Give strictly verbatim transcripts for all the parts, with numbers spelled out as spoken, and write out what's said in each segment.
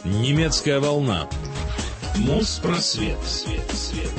Немецкая волна. Моспросвет. Свет, свет.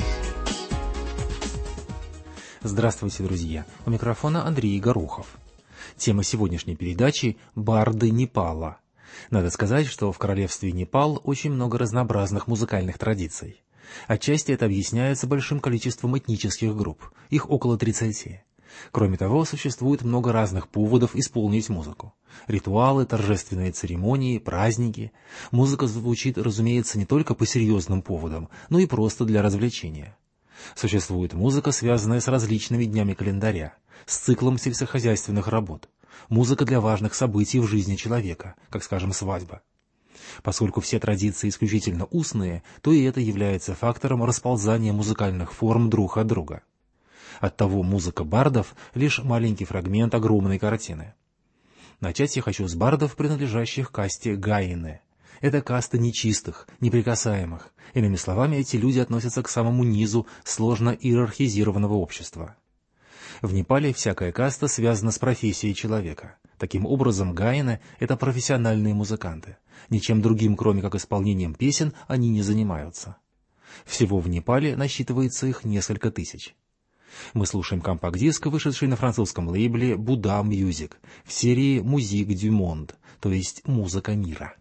Здравствуйте, друзья! У микрофона Андрей Горохов. Тема сегодняшней передачи – барды Непала. Надо сказать, что в королевстве Непал очень много разнообразных музыкальных традиций. Отчасти это объясняется большим количеством этнических групп, их около тридцати. Кроме того, существует много разных поводов исполнить музыку. Ритуалы, торжественные церемонии, праздники. Музыка звучит, разумеется, не только по серьезным поводам, но и просто для развлечения. Существует музыка, связанная с различными днями календаря, с циклом сельскохозяйственных работ, музыка для важных событий в жизни человека, как, скажем, свадьба. Поскольку все традиции исключительно устные, то и это является фактором расползания музыкальных форм друг от друга. Оттого музыка бардов — лишь маленький фрагмент огромной картины. Начать я хочу с бардов, принадлежащих касте гаины. Это каста нечистых, неприкасаемых. Иными словами, эти люди относятся к самому низу сложно иерархизированного общества. В Непале всякая каста связана с профессией человека. Таким образом, гаины — это профессиональные музыканты. Ничем другим, кроме как исполнением песен, они не занимаются. Всего в Непале насчитывается их несколько тысяч. Мы слушаем компакт-диск, вышедший на французском лейбле Buddha Music в серии Musique du Monde, то есть «Музыка мира».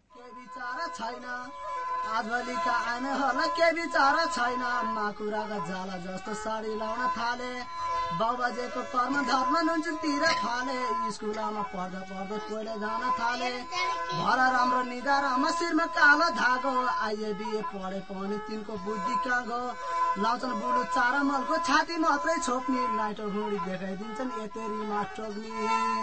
आजभोलिका आइनेहरूलाई के विचारा छैन माकुराका जाला जस्तो साडी लाउन थाले बाउ बाजेको कर्म धर्म नुनतिर थाले स्कुलमा पढ्दा पढ्दै कोइले जान थाले भर राम्रो निधारमा शिरमा कालो धागो आइए बिए पढे पनि तिनको बुद्धि कहाँ गयो लाउँछन् बुलु चारा मलको छाती मात्रै छोप्ने नाइटो हुडी देखाइदिन्छन् एतेरीमा टोक्ने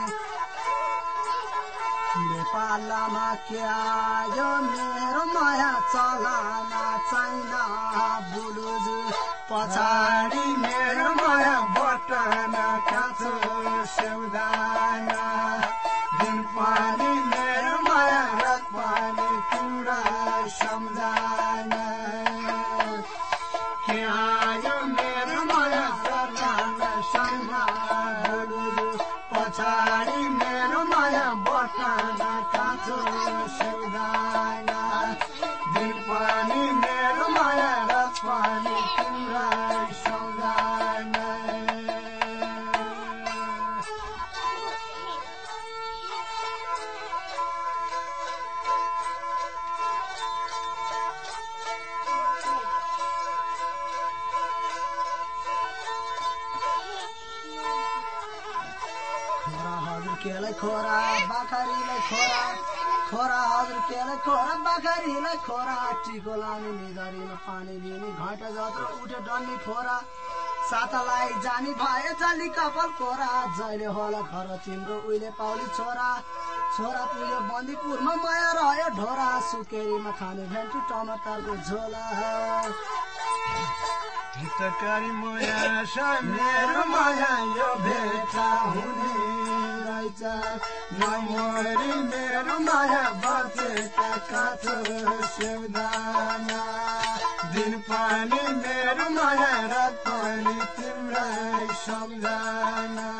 नेपालमा के आयो मेरो माया चलाना छैन बुलुज पछाडि मेरो माया बटन काछु सेउदाना दिन पानी मेरो माया रात पानी कुरा सम्झाना के आयो मेरो माया चलाना छैन बुलुज पछाडि मेरो माया बटन काछु सेउदाना दिन पानी मेरो माया रात पानी कुरा सम्झाना केलाई खोरा बाखरीलाई खोरा खोरा हजुर केलाई खोरा बाखरीलाई खोरा टिको लाने निधारीमा पानी लिने घाटा जत्रो उठे डन्नी खोरा सातालाई जानी भए जली कपाल कोरा जहिले होला घर तिम्रो उहिले पाउली छोरा छोरा पुग्यो बन्दीपुरमा माया रह्यो ढोरा सुकेरीमा खाने भेन्टी टमाटरको झोला हितकारी माया मेरो माया यो भेटा हुने रहेछ नमरी मेरो माया बचेका काछु सेउदाना दिन पानी मेरो माया रात पानी तिम्रै सम्झाना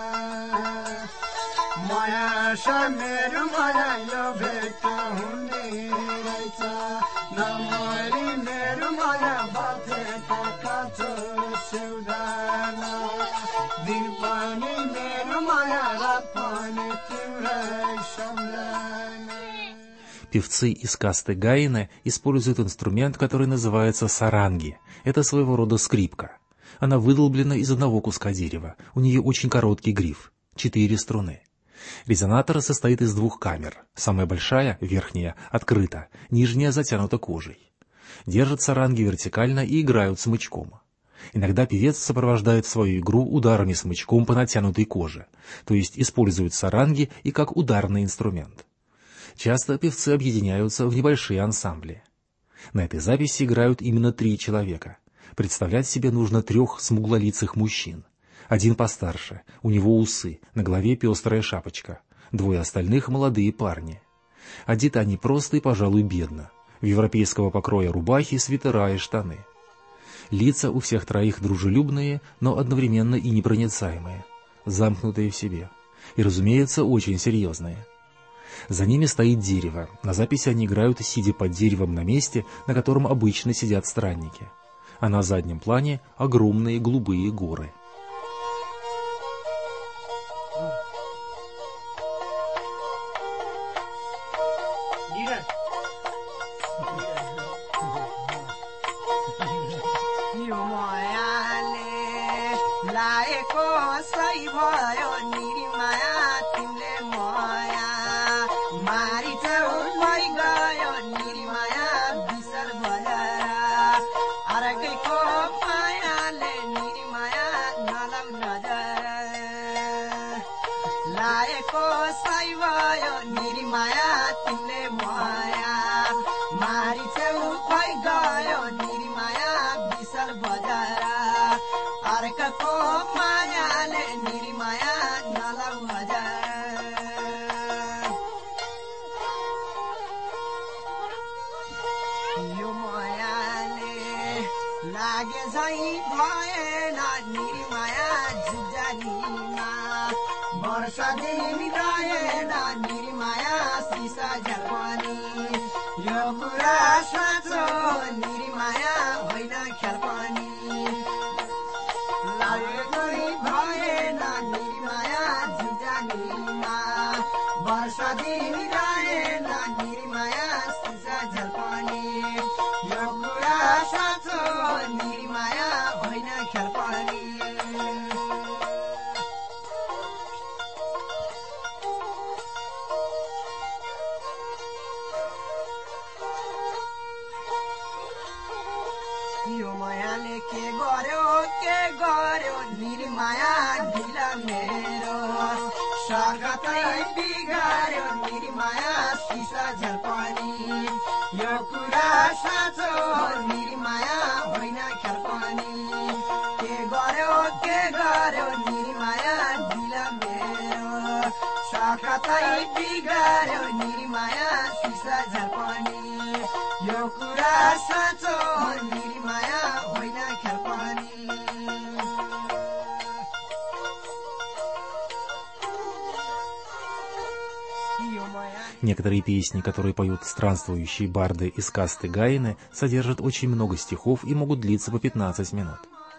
माया मेरो माया यो भेटा हुने रहेछ नमरी मेरो माया बचेका काछु सेउदाना दिन पानी मेरो माया रात पानी तिम्रै सम्झाना. Певцы из касты гаины используют инструмент, который называется саранги. Это своего рода скрипка. Она выдолблена из одного куска дерева. У нее очень короткий гриф, четыре струны. Резонатор состоит из двух камер. Самая большая, верхняя, открыта, нижняя затянута кожей. Держат саранги вертикально и играют смычком. Иногда певец сопровождает свою игру ударами смычком по натянутой коже, то есть использует саранги и как ударный инструмент. Часто певцы объединяются в небольшие ансамбли. На этой записи играют именно три человека. Представлять себе нужно трех смуглолицых мужчин. Один постарше, у него усы, на голове пестрая шапочка. Двое остальных — молодые парни. Одеты они просто и, пожалуй, бедно. В европейского покроя рубахи, свитера и штаны. Лица у всех троих дружелюбные, но одновременно и непроницаемые, замкнутые в себе. И, разумеется, очень серьезные. За ними стоит дерево. На записи они играют, сидя под деревом на месте, на котором обычно сидят странники. А на заднем плане огромные голубые горы. Некоторые песни, которые поют странствующие барды из касты Гаины, содержат очень много стихов и могут длиться по пятнадцать минут.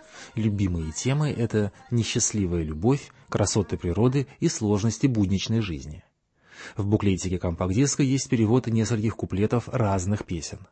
Любимые темы — это несчастливая любовь, красоты природы и сложности будничной жизни. В буклетике компакт-диска есть перевод нескольких куплетов разных песен.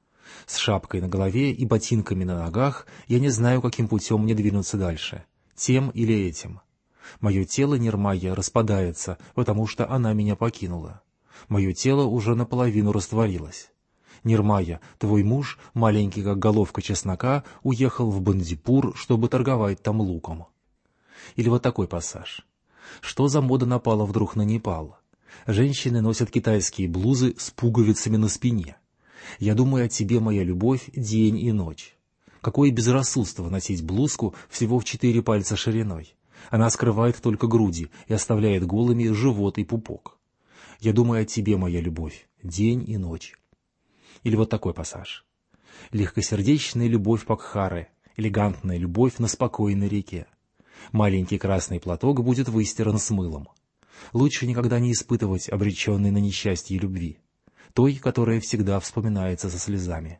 С шапкой на голове и ботинками на ногах я не знаю, каким путем мне двинуться дальше, тем или этим. Мое тело Нирмая распадается, потому что она меня покинула. Мое тело уже наполовину растворилось. Нирмая, твой муж, маленький как головка чеснока, уехал в Бандипур, чтобы торговать там луком. Или вот такой пассаж. Что за мода напала вдруг на Непал? Женщины носят китайские блузы с пуговицами на спине. Я думаю о тебе, моя любовь, день и ночь. Какое безрассудство носить блузку всего в четыре пальца шириной. Она скрывает только груди и оставляет голыми живот и пупок. Я думаю о тебе, моя любовь, день и ночь. Или вот такой пассаж. Легкосердечная любовь Пакхары, элегантная любовь на спокойной реке. Маленький красный платок будет выстиран с мылом. Лучше никогда не испытывать обреченной на несчастье любви, той, которая всегда вспоминается со слезами.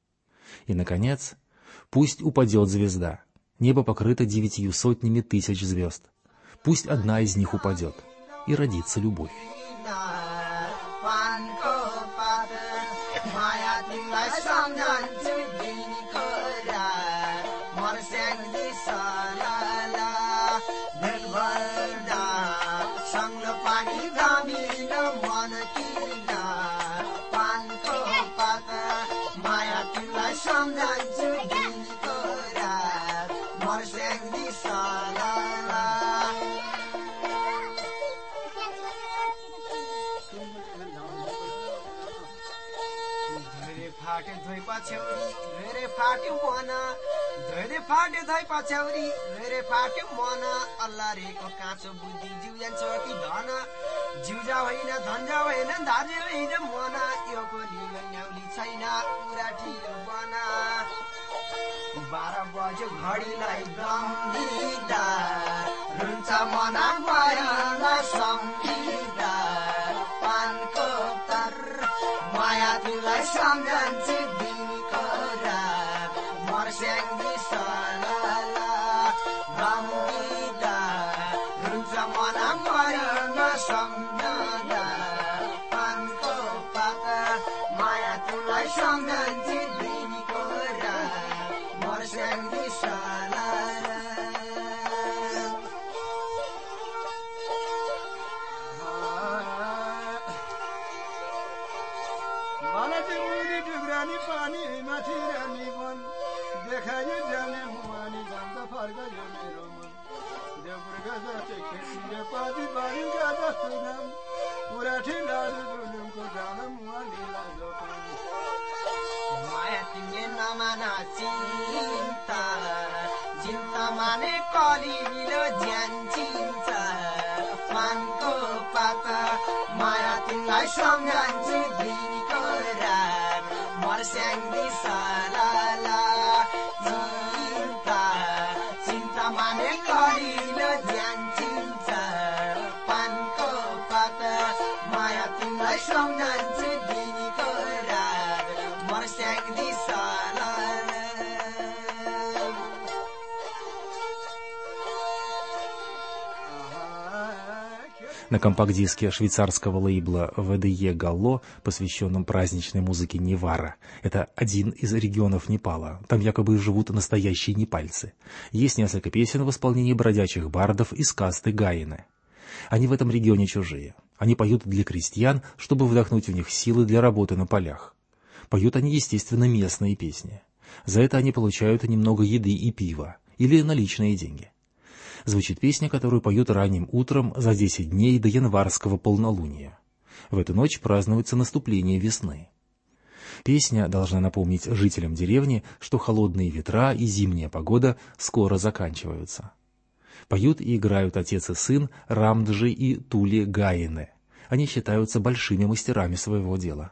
И, наконец, пусть упадет звезда. Небо покрыто девятью сотнями тысяч звезд. Пусть одна из них упадет, и родится любовь. Very party mona, very party thai pachori, very party mona, Allah re ko kacho buddhi juyan choki dana, juja hoina dhanja hoina dhaje hoina mona, yo ko liyo nyauli chaina pura thilo bana. बारह बजे घडीलाई गम्दिदा रुन्छ मना परिमा सम्झिदा पान माया तिमीलाई सम्झन्छु दिनको रात मर्स्याङ्गी सलाला गम्बिदा रुन्छ मन मरिन सम्झना पानको पाता माया तिमीलाई सम्झन्छु दिनको रात मर्स्याङ्गी सलाला पानी माथि रानी बन देखायो जाने मुहानी जान्दा फर्कायो मेरो मन देउपुरका जस्तै खेतीले पाती बारीका जस्तो नाम पुराठी लाडु दुलुमको जान मुहानी लाग्यो पानी माया तिमीले नमाना चिन्ता चिन्ता माने कलिलो ज्यान चिन्छ पानको पाता माया तिमीलाई सम्झन्छु दिनको रात मर्स्याङ्गी सलाला चिन्ता चिन्ता माने कलिलो ज्यान चिन्छ पानको पाता माया तिमीलाई सम्झन्छु दिनको रात मर्स्याङ्गी सलाला На компакт-диске швейцарского лейбла вэ дэ е Галло, посвященном праздничной музыке Невара. Это один из регионов Непала. Там якобы живут настоящие непальцы. Есть несколько песен в исполнении бродячих бардов из касты Гаины. Они в этом регионе чужие. Они поют для крестьян, чтобы вдохнуть в них силы для работы на полях. Поют они, естественно, местные песни. За это они получают немного еды и пива, или наличные деньги. Звучит песня, которую поют ранним утром за десять дней до январского полнолуния. В эту ночь празднуется наступление весны. Песня должна напомнить жителям деревни, что холодные ветра и зимняя погода скоро заканчиваются. Поют и играют отец и сын Рамджи и Тули Гаины. Они считаются большими мастерами своего дела.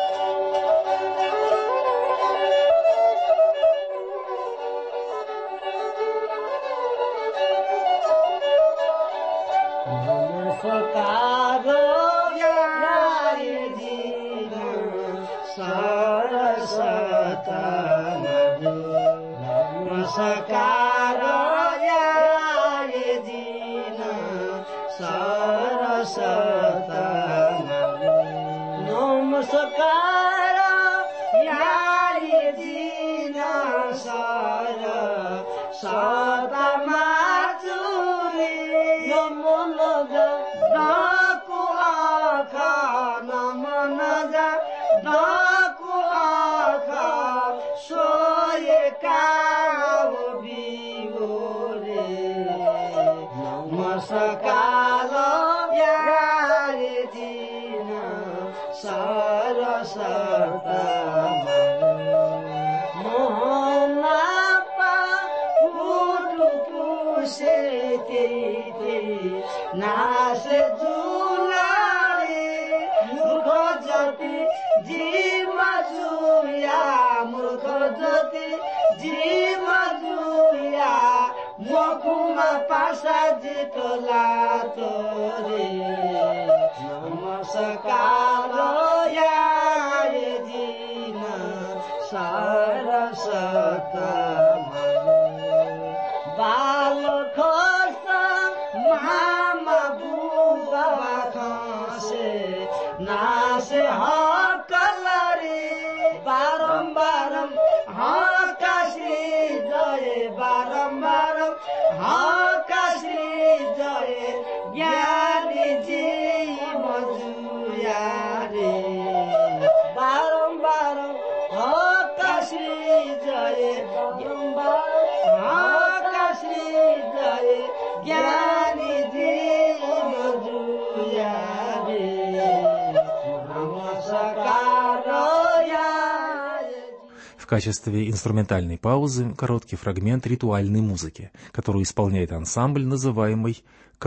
В качестве инструментальной паузы короткий фрагмент ритуальной музыки, которую исполняет ансамбль, называемый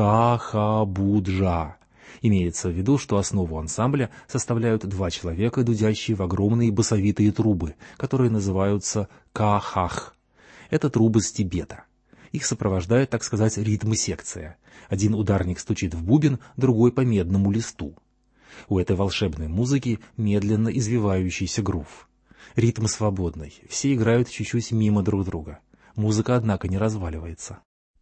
Кахабуджа. Имеется в виду, что основу ансамбля составляют два человека, дудящие в огромные басовитые трубы, которые называются кахах. Это трубы с Тибета. Их сопровождает, так сказать, ритм-секция. Один ударник стучит в бубен, другой по медному листу. У этой волшебной музыки медленно извивающийся грув. Ритм свободный, все играют чуть-чуть мимо друг друга. Музыка, однако, не разваливается.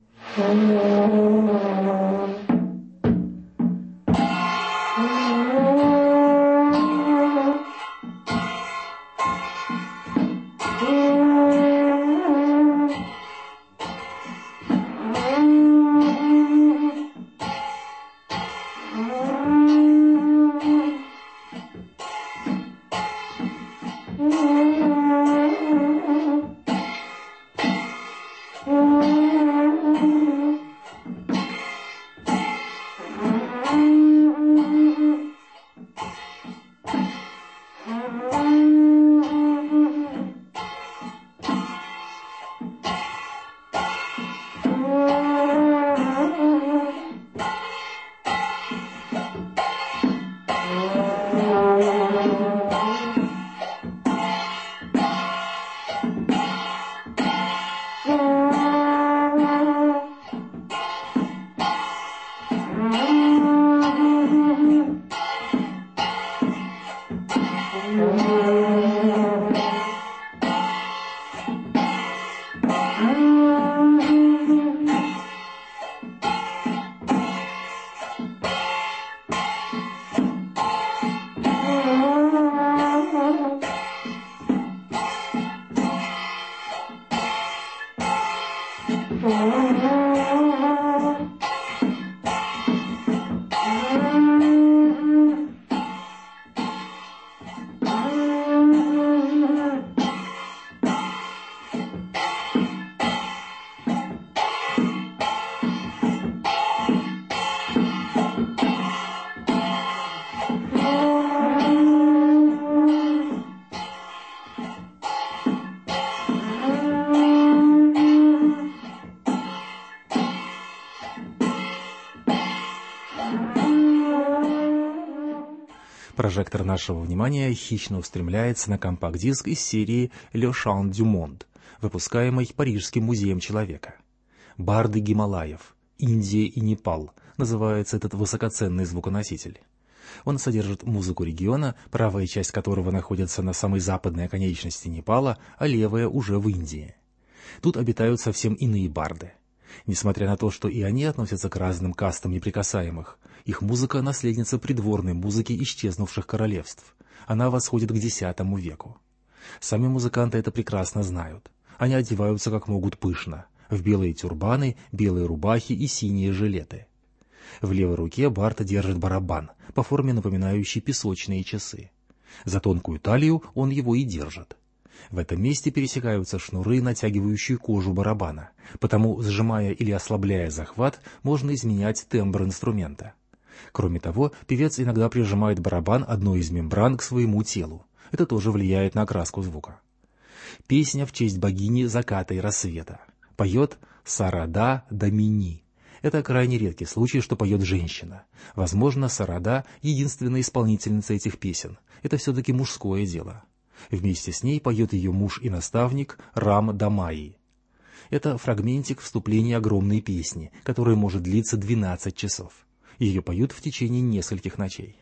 Прожектор нашего внимания хищно устремляется на компакт-диск из серии «Le Chant du Monde», выпускаемый Парижским музеем человека. «Барды Гималаев. Индия и Непал» называется этот высокоценный звуконоситель. Он содержит музыку региона, правая часть которого находится на самой западной оконечности Непала, а левая уже в Индии. Тут обитают совсем иные барды. Несмотря на то, что и они относятся к разным кастам неприкасаемых, их музыка — наследница придворной музыки исчезнувших королевств. Она восходит к десятому веку. Сами музыканты это прекрасно знают. Они одеваются как могут пышно, в белые тюрбаны, белые рубахи и синие жилеты. В левой руке бард держит барабан, по форме напоминающий песочные часы. За тонкую талию он его и держит. В этом месте пересекаются шнуры, натягивающие кожу барабана, потому, сжимая или ослабляя захват, можно изменять тембр инструмента. Кроме того, певец иногда прижимает барабан одной из мембран к своему телу. Это тоже влияет на окраску звука. Песня в честь богини заката и рассвета. Поет Сарада Дамини. Это крайне редкий случай, что поет женщина. Возможно, Сарада — единственная исполнительница этих песен. Это все-таки мужское дело. Вместе с ней поет ее муж и наставник Рам Дамаи. Это фрагментик вступления огромной песни, которая может длиться двенадцать часов. Ее поют в течение нескольких ночей.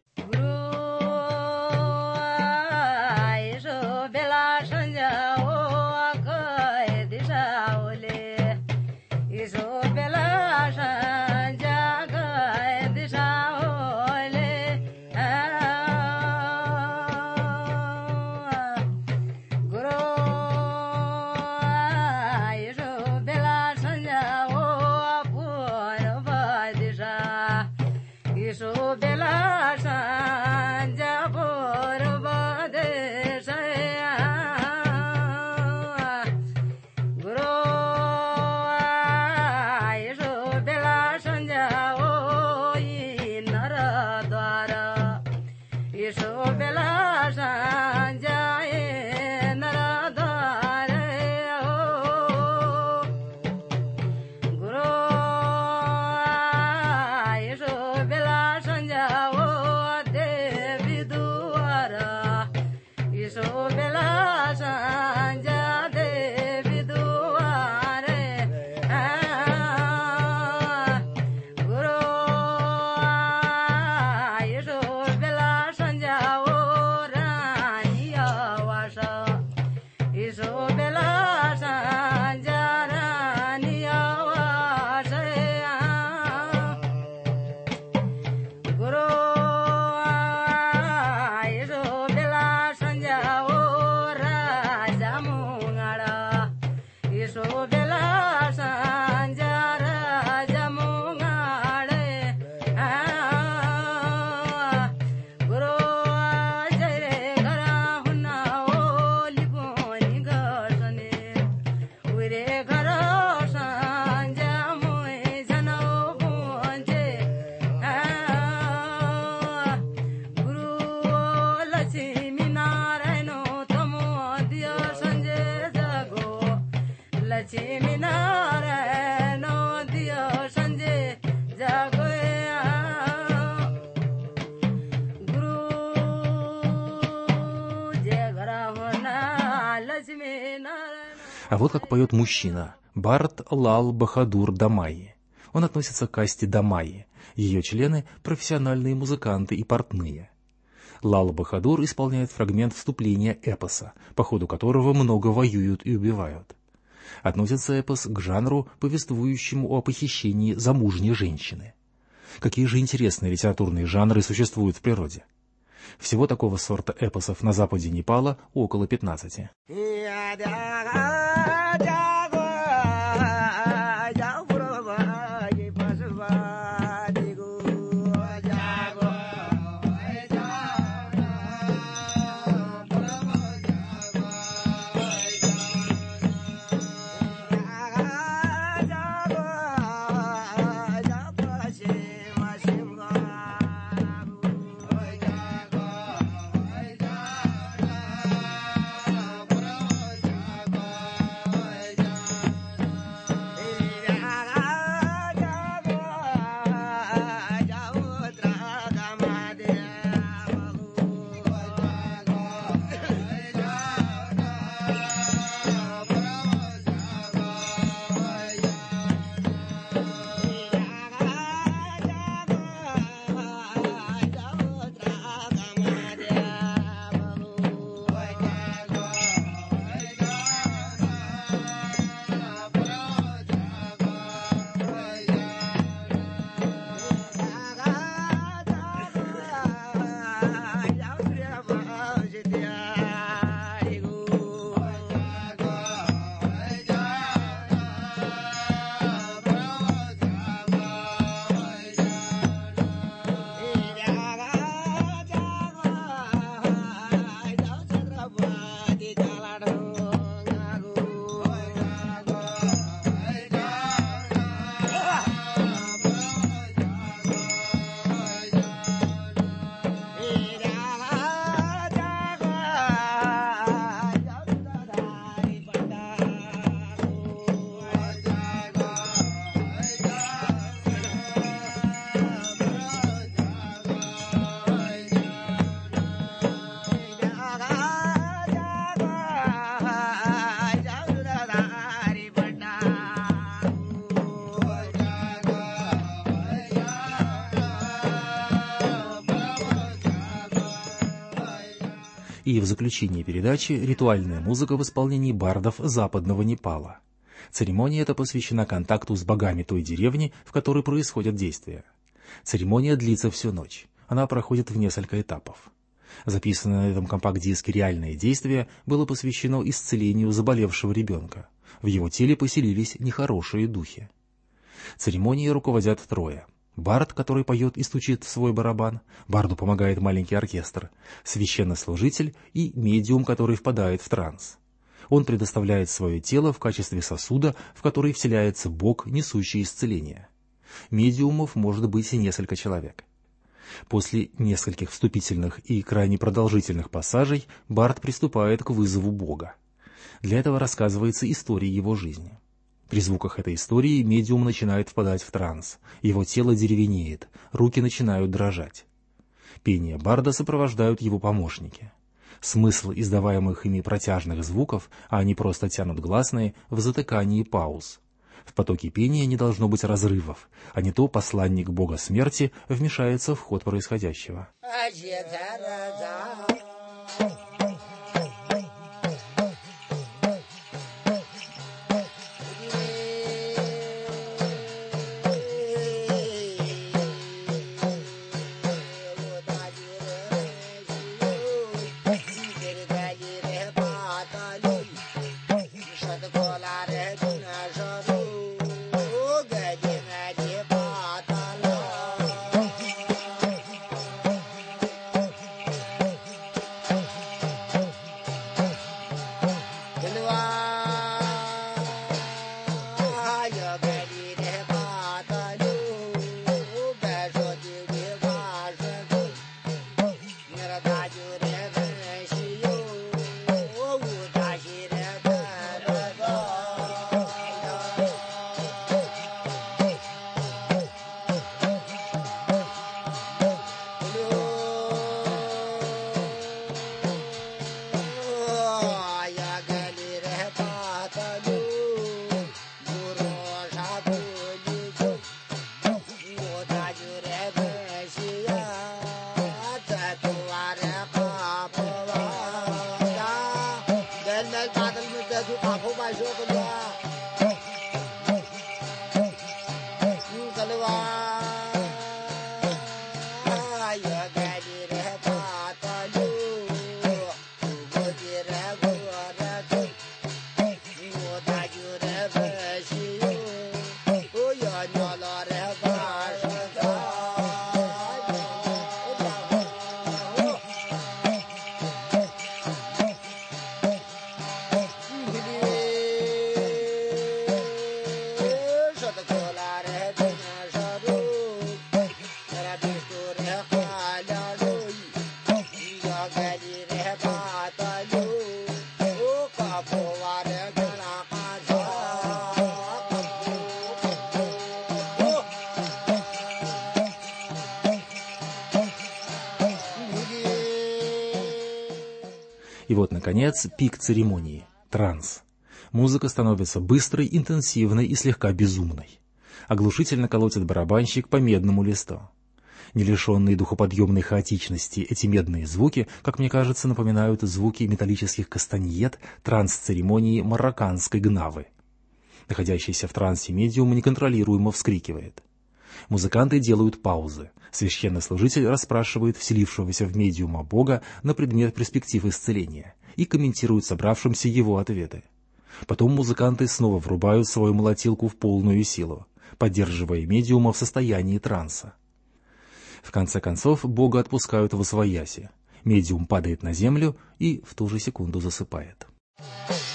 Bella А вот как поет мужчина, бард Лал Бахадур Дамаи. Он относится к касте Дамаи. Ее члены – профессиональные музыканты и портные. Лал Бахадур исполняет фрагмент вступления эпоса, по ходу которого много воюют и убивают. Относится эпос к жанру, повествующему о похищении замужней женщины. Какие же интересные литературные жанры существуют в природе? Всего такого сорта эпосов на западе Непала около пятнадцати. И в заключении передачи ритуальная музыка в исполнении бардов западного Непала. Церемония эта посвящена контакту с богами той деревни, в которой происходят действия. Церемония длится всю ночь. Она проходит в несколько этапов. Записанное на этом компакт-диске реальное действие было посвящено исцелению заболевшего ребенка. В его теле поселились нехорошие духи. Церемонией руководят трое. Бард, который поет и стучит в свой барабан, барду помогает маленький оркестр, священнослужитель и медиум, который впадает в транс. Он предоставляет свое тело в качестве сосуда, в который вселяется Бог, несущий исцеление. Медиумов может быть и несколько человек. После нескольких вступительных и крайне продолжительных пассажей бард приступает к вызову Бога. Для этого рассказывается история его жизни. При звуках этой истории медиум начинает впадать в транс, его тело деревенеет, руки начинают дрожать. Пение барда сопровождают его помощники. Смысл издаваемых ими протяжных звуков, а они просто тянут гласные, в затыкании пауз. В потоке пения не должно быть разрывов, а не то посланник бога смерти вмешается в ход происходящего. И вот, наконец, пик церемонии — транс. Музыка становится быстрой, интенсивной и слегка безумной. Оглушительно колотит барабанщик по медному листу. Не лишенные духоподъемной хаотичности, эти медные звуки, как мне кажется, напоминают звуки металлических кастаньет транс-церемонии марокканской гнавы. Находящийся в трансе медиум неконтролируемо вскрикивает. Музыканты делают паузы. Священнослужитель расспрашивает вселившегося в медиума Бога на предмет перспектив исцеления и комментирует собравшимся его ответы. Потом музыканты снова врубают свою молотилку в полную силу, поддерживая медиума в состоянии транса. В конце концов, Бога отпускают восвояси. Медиум падает на землю и в ту же секунду засыпает.